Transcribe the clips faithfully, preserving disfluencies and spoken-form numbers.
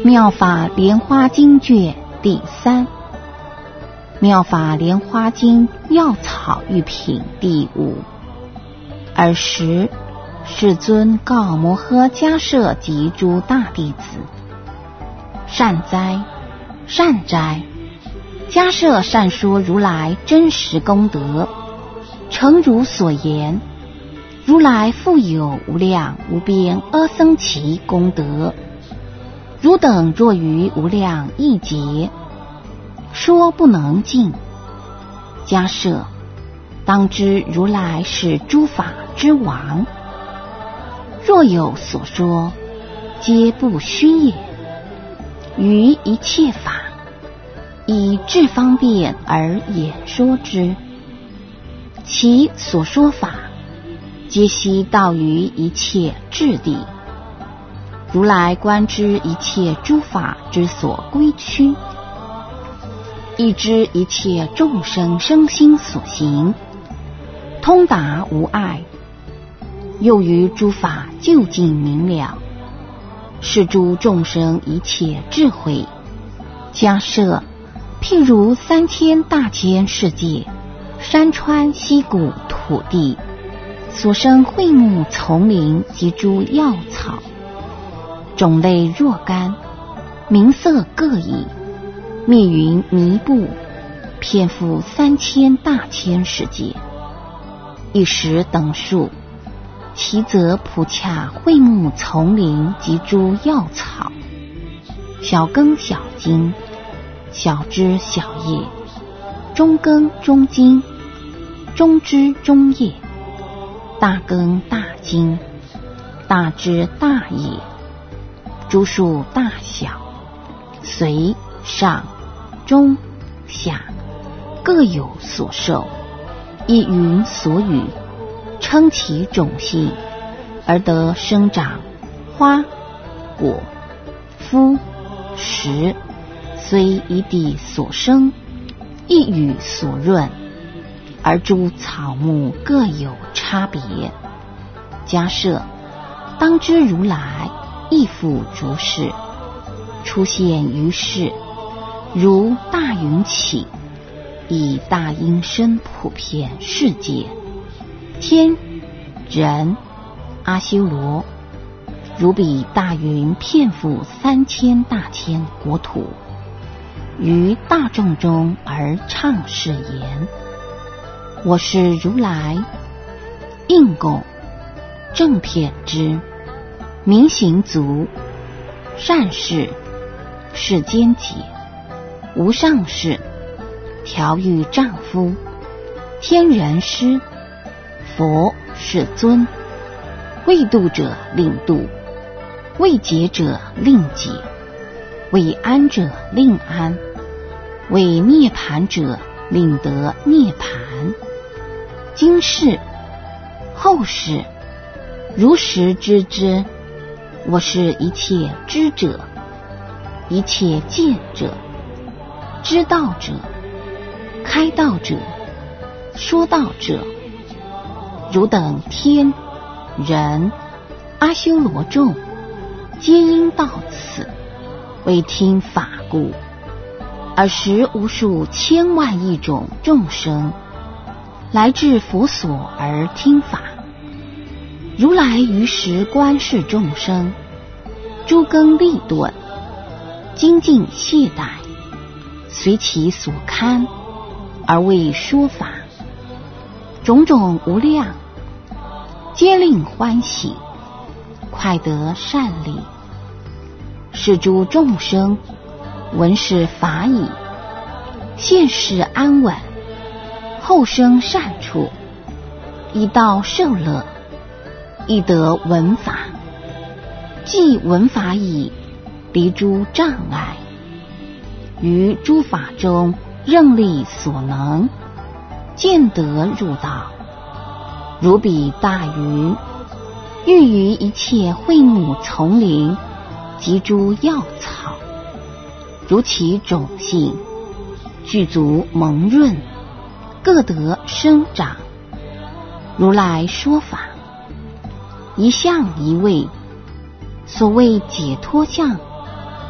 妙法莲花经卷第三，妙法莲花经药草喻品第五。尔时，世尊告摩诃迦叶及诸大弟子：善哉，善哉！迦叶善说如来真实功德，诚如所言，如来复有无量无边阿僧祇功德。汝等若于无量亿劫，说不能尽。迦叶，当知如来是诸法之王，若有所说，皆不虚也。于一切法，以智方便而演说之，其所说法，皆悉道于一切智地。如来观知一切诸法之所归趋，亦知一切众生生心所行，通达无碍，又于诸法究竟明了，是诸众生一切智慧。迦叶，譬如三千大千世界，山川溪谷土地，所生卉木丛林及诸药草，种类若干，名色各异，密云弥布，遍覆三千大千世界。一时等数，其则普洽卉木丛林及诸药草，小根小茎，小枝小叶，中根中茎，中枝中叶，大根大茎，大枝大叶，诸数大小，随上中下，各有所受，依云所语，称其种性，而得生长花果肤实，虽一地所生，一语所润，而诸草木各有差别。迦叶，当知如来亦复如是，出现于世，如大云起，以大音声普遍世界，天人阿修罗，如彼大云遍覆三千大千国土，于大众中而唱是言：我是如来，应供正遍知，明行足，善事，世间解，无上士，调御丈夫，天人师，佛世尊，未度者令度，未解者令解，未安者令安，未涅盘者令得涅盘。今世后世，如实知之。我是一切知者，一切见者，知道者，开道者，说道者。汝等天人阿修罗众，皆因到此，为听法故。尔时无数千万亿种众生，来至佛所而听法。如来于时观视众生，诸根利钝，精进懈怠，随其所堪，而为说法。种种无量，皆令欢喜，快得善利。是诸众生闻是法已，现世安稳，后生善处，一道受乐，亦得闻法。既闻法已，离诸障碍，于诸法中任力所能，见得入道。如彼大云，喻于一切卉木丛林及诸药草，如其种性，具足蒙润，各得生长。如来说法，一相一位，所谓解脱相，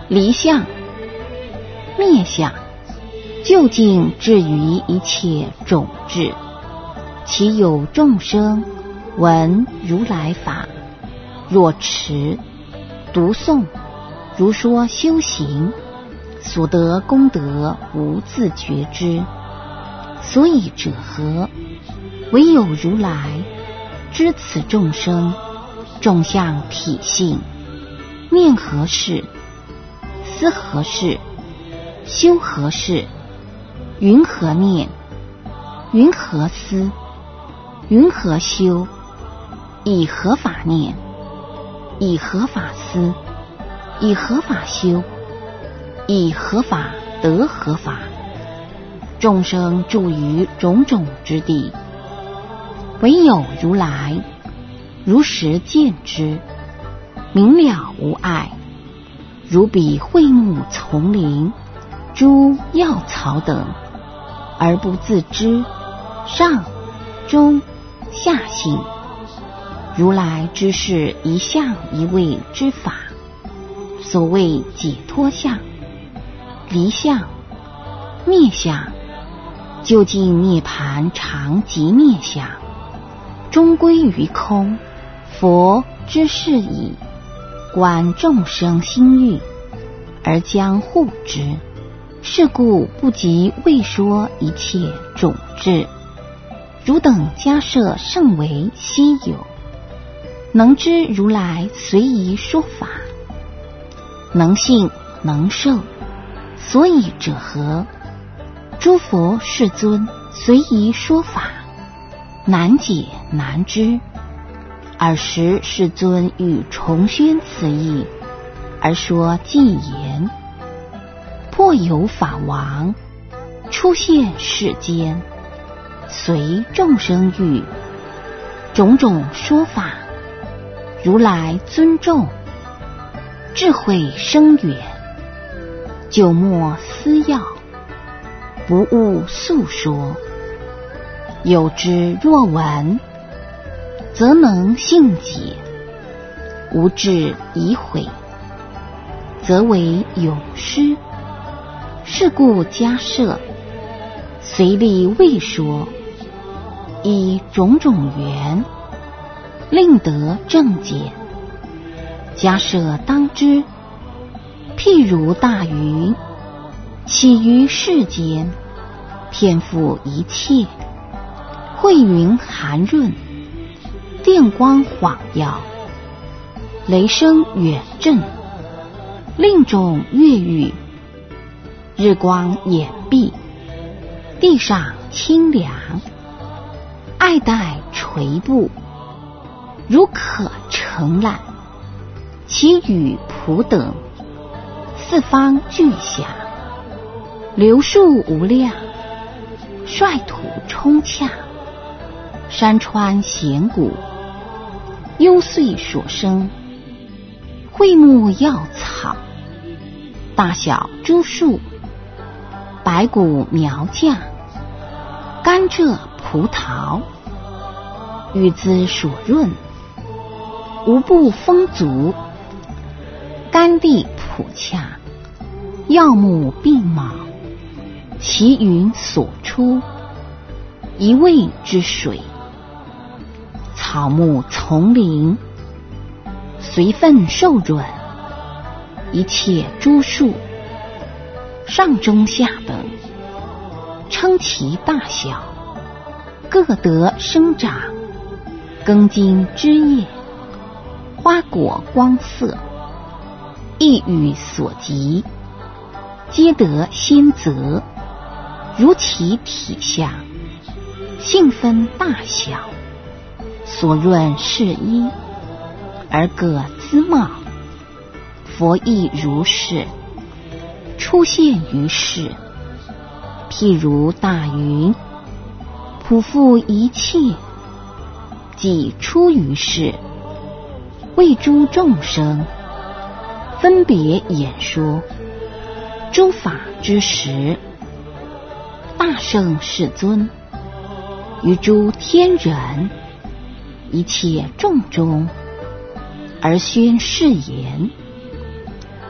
离相、灭相，究竟至于一切种智。其有众生闻如来法，若持读诵如说修行，所得功德无自觉知。所以者何？唯有如来知此众生众相体性，念何事，思何事，修何事，云何念，云何思，云何修，以何法念，以何法思，以何法修，以何法得何法。众生住于种种之地，唯有如来如实见之，明了无碍，如彼慧木丛林诸药草等，而不自知上中下性。如来知是一相一味之法，所谓解脱相、离相、灭相，究竟涅盘常即灭相，终归于空。佛知是矣，观众生心欲，而将护之。是故不及未说一切种智。汝等迦设甚为稀有，能知如来随宜说法，能信能受。所以者何？诸佛世尊随宜说法，难解难知。尔时世尊欲重宣此义，而说偈言：破有法王出现世间，随众生欲，种种说法，如来尊重，智慧深远，久莫思要，不误诉说。有之若闻，则能信解；无智疑悔，则为有失。是故迦设随力未说，以种种缘，令得正解。迦设当知，譬如大云，起于世间，遍覆一切，慧云含润，电光晃耀，雷声远震，令众悦欲。日光掩蔽，地上清凉，爱戴垂布，如可承揽。其与普等，四方俱下，流数无量，率土冲洽，山川险谷，幽邃所生，桧木药草，大小诸树，白骨苗架，甘蔗葡萄，雨滋所润，无不丰足。甘地普洽，药木并茂，其云所出，一味之水。草木丛林，随分受润，一切诸树，上中下等，称其大小，各得生长，根茎枝叶，花果光色，一语所及，皆得先择，如其体相，性分大小，所润是一，而各姿貌。佛亦如是，出现于世。譬如大云，普覆一切，即出于世，为诸众生分别演说诸法之实。大圣世尊于诸天人一切众中而宣誓言：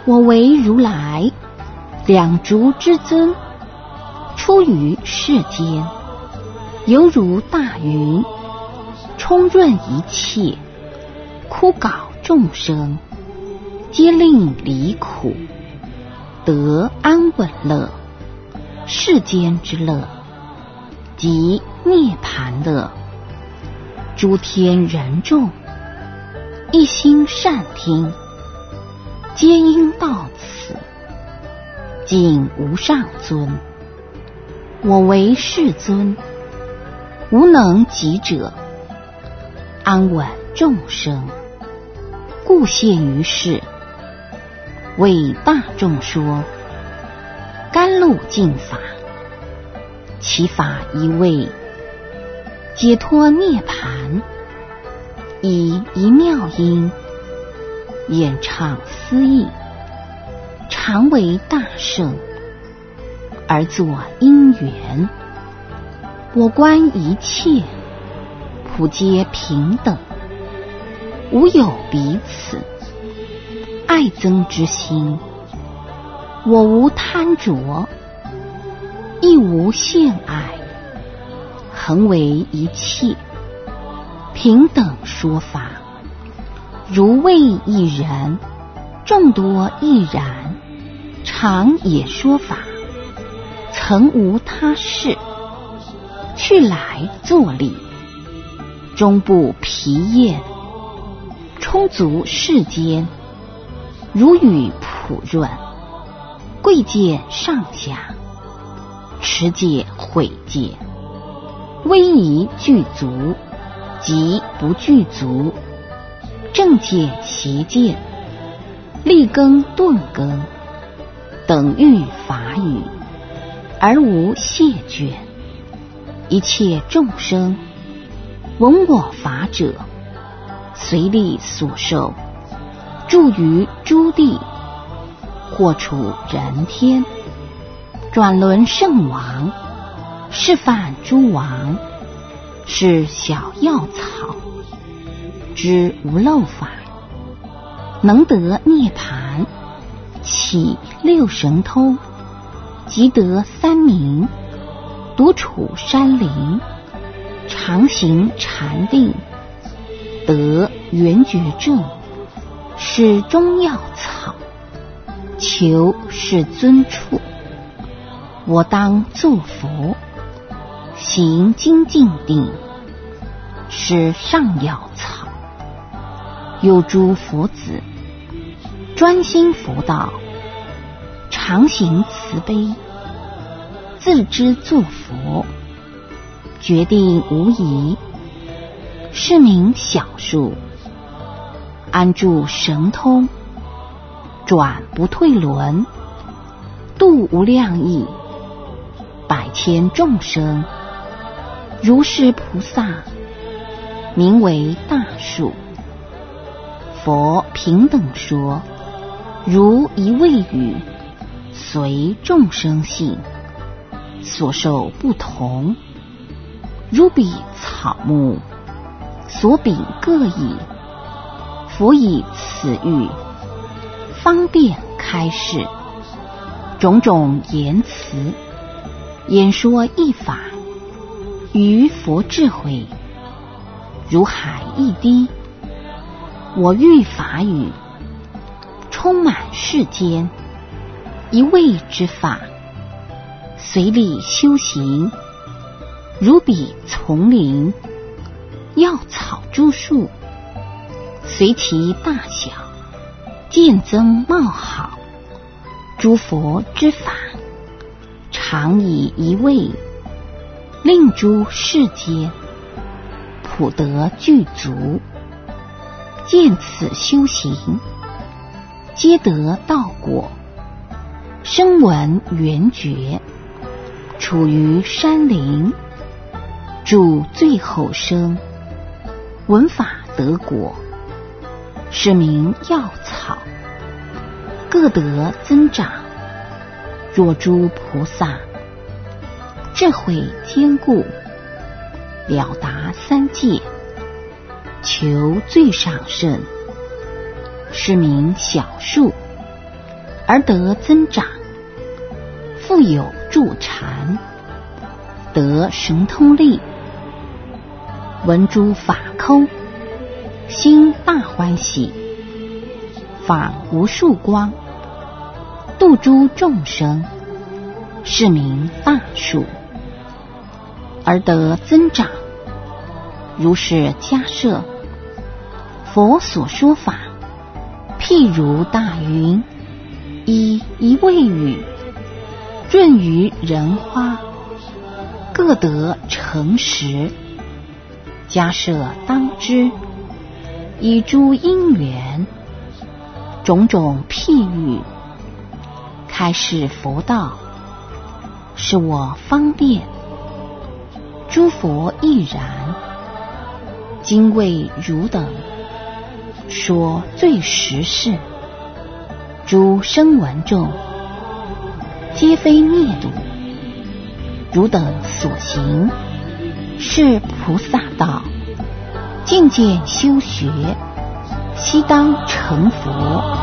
我为如来两足之尊，出于世间，犹如大云，充润一切，枯槁众生，皆令离苦，得安稳乐。世间之乐，即涅盘乐。诸天人众，一心善听，皆应到此。敬无上尊，我为世尊，无能及者，安稳众生，故现于世，为大众说甘露净法。其法一味，解脱涅盘，以一妙音演唱思义，常为大圣，而作因缘。我观一切，普皆平等，无有彼此爱憎之心。我无贪着，亦无羡爱，恒为一切平等说法，如为一人，众多亦然。常也说法，曾无他事，去来作礼，终不疲厌，充足世间，如雨普润。贵贱上下，持戒毁戒，威仪具足，即不具足。正见邪见，立根顿根，等欲法语，而无谢倦。一切众生闻我法者，随力所受，住于诸地，或处人天，转轮圣王，示范诸王，是小药草，知无漏法，能得涅盘，起六神通，即得三明，独处山林，常行禅定，得圆觉正，是中药草，求是尊处。我当作佛，行精进定，是上药草。有诸佛子，专心佛道，常行慈悲，自知作佛，决定无疑，是名小数。安住神通，转不退轮，度无量亿，百千众生，如是菩萨，名为大数。佛平等说，如一味语，随众生性，所受不同，如彼草木，所秉各异。佛以此喻，方便开示，种种言辞，演说一法，于佛智慧，如海一滴。我欲法语，充满世间，一味之法，随力修行，如彼丛林，药草诸树，随其大小，渐增茂好。诸佛之法，常以一味，令诸世间，普得具足。见此修行，皆得道果，声闻缘觉，处于山林，住最后生，闻法得果，是名药草，各得增长。若诸菩萨智慧坚固，了达三界，求最上圣，是名小数。 而得增长，复有助禅，得神通力，闻诸法空，心大欢喜，放无数光，度诸众生，是名大树。而得增长，如是迦摄，佛所说法，譬如大云，以一味雨，润于人花，各得成实。迦摄当知，以诸因缘，种种譬喻，开示佛道，是我方便，诸佛亦然。今为汝等说最实事，诸声闻众，皆非灭度。汝等所行，是菩萨道，渐渐修学，悉当成佛。